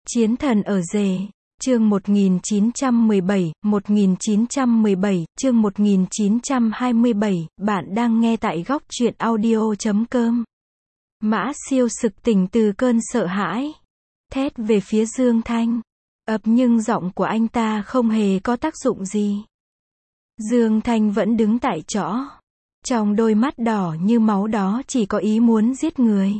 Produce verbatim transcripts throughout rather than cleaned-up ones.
Chiến thần ở rể, chương một nghìn chín trăm mười bảy, một nghìn chín trăm mười bảy, chương một nghìn chín trăm hai mươi bảy, bạn đang nghe tại góc truyện audio chấm com. Mã Siêu sực tỉnh từ cơn sợ hãi, thét về phía Dương Thanh, ập nhưng giọng của anh ta không hề có tác dụng gì. Dương Thanh vẫn đứng tại chỗ, trong đôi mắt đỏ như máu đó chỉ có ý muốn giết người.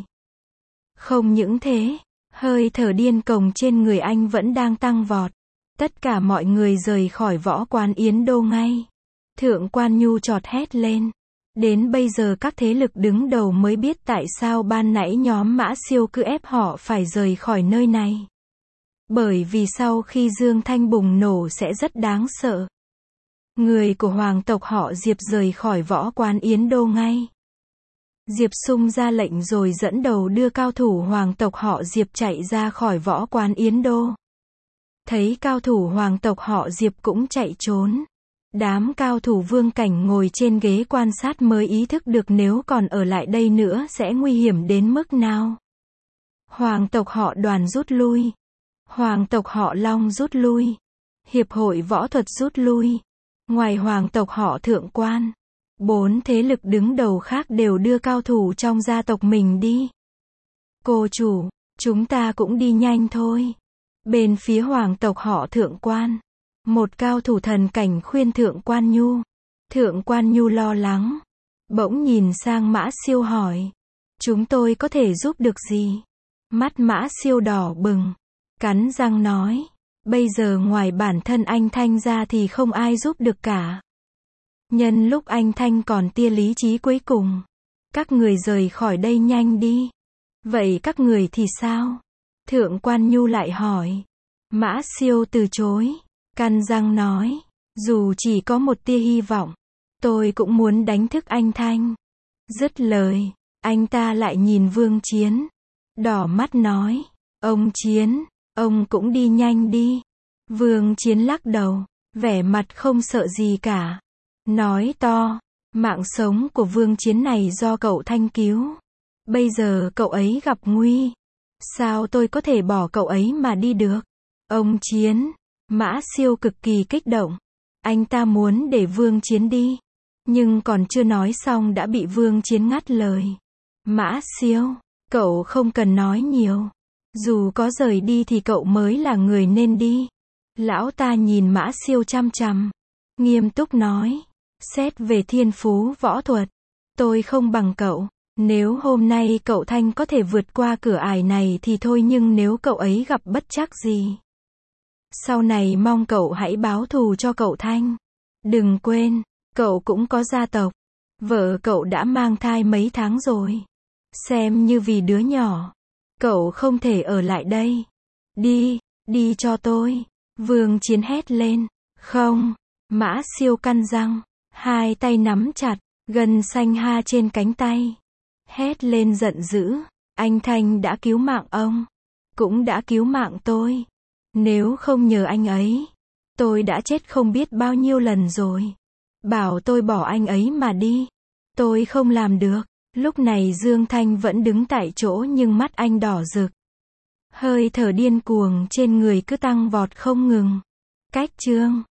Không những thế, hơi thở điên cuồng trên người anh vẫn đang tăng vọt. Tất cả mọi người rời khỏi võ quán Yến Đô ngay. Thượng quan Nhu chọt hét lên. Đến bây giờ các thế lực đứng đầu mới biết tại sao ban nãy nhóm Mã Siêu cứ ép họ phải rời khỏi nơi này. Bởi vì sau khi Dương Thanh bùng nổ sẽ rất đáng sợ. Người của hoàng tộc họ Diệp rời khỏi võ quán Yến Đô ngay. Diệp Sung ra lệnh rồi dẫn đầu đưa cao thủ hoàng tộc họ Diệp chạy ra khỏi võ quán Yến Đô. Thấy cao thủ hoàng tộc họ Diệp cũng chạy trốn. Đám cao thủ vương cảnh ngồi trên ghế quan sát mới ý thức được nếu còn ở lại đây nữa sẽ nguy hiểm đến mức nào. Hoàng tộc họ Đoàn rút lui. Hoàng tộc họ Long rút lui. Hiệp hội võ thuật rút lui. Ngoài hoàng tộc họ Thượng quan, bốn thế lực đứng đầu khác đều đưa cao thủ trong gia tộc mình đi. Cô chủ, chúng ta cũng đi nhanh thôi. Bên phía hoàng tộc họ Thượng quan, một cao thủ thần cảnh khuyên Thượng quan Nhu. Thượng quan Nhu lo lắng, bỗng nhìn sang Mã Siêu hỏi, chúng tôi có thể giúp được gì? Mắt Mã Siêu đỏ bừng, cắn răng nói, bây giờ ngoài bản thân anh Thanh ra thì không ai giúp được cả. Nhân lúc anh Thanh còn tia lý trí cuối cùng, các người rời khỏi đây nhanh đi. Vậy các người thì sao? Thượng quan Nhu lại hỏi. Mã Siêu từ chối, căn răng nói, dù chỉ có một tia hy vọng, tôi cũng muốn đánh thức anh Thanh. Dứt lời, anh ta lại nhìn Vương Chiến, đỏ mắt nói, ông Chiến, ông cũng đi nhanh đi. Vương Chiến lắc đầu, vẻ mặt không sợ gì cả. Nói to, mạng sống của Vương Chiến này do cậu Thanh cứu. Bây giờ cậu ấy gặp nguy. Sao tôi có thể bỏ cậu ấy mà đi được? Ông Chiến, Mã Siêu cực kỳ kích động. Anh ta muốn để Vương Chiến đi. Nhưng còn chưa nói xong đã bị Vương Chiến ngắt lời. Mã Siêu, cậu không cần nói nhiều. Dù có rời đi thì cậu mới là người nên đi. Lão ta nhìn Mã Siêu chăm chăm, nghiêm túc nói, xét về thiên phú võ thuật, tôi không bằng cậu. Nếu hôm nay cậu Thanh có thể vượt qua cửa ải này thì thôi, nhưng nếu cậu ấy gặp bất trắc gì, sau này mong cậu hãy báo thù cho cậu Thanh. Đừng quên, cậu cũng có gia tộc. Vợ cậu đã mang thai mấy tháng rồi. Xem như vì đứa nhỏ, cậu không thể ở lại đây. Đi, đi cho tôi. Vương Chiến hét lên. Không. Mã Siêu căn răng, hai tay nắm chặt, gân xanh ha trên cánh tay. Hét lên giận dữ. Anh Thanh đã cứu mạng ông, cũng đã cứu mạng tôi. Nếu không nhờ anh ấy, tôi đã chết không biết bao nhiêu lần rồi. Bảo tôi bỏ anh ấy mà đi, tôi không làm được. Lúc này Dương Thanh vẫn đứng tại chỗ nhưng mắt anh đỏ rực. Hơi thở điên cuồng trên người cứ tăng vọt không ngừng. Cách chương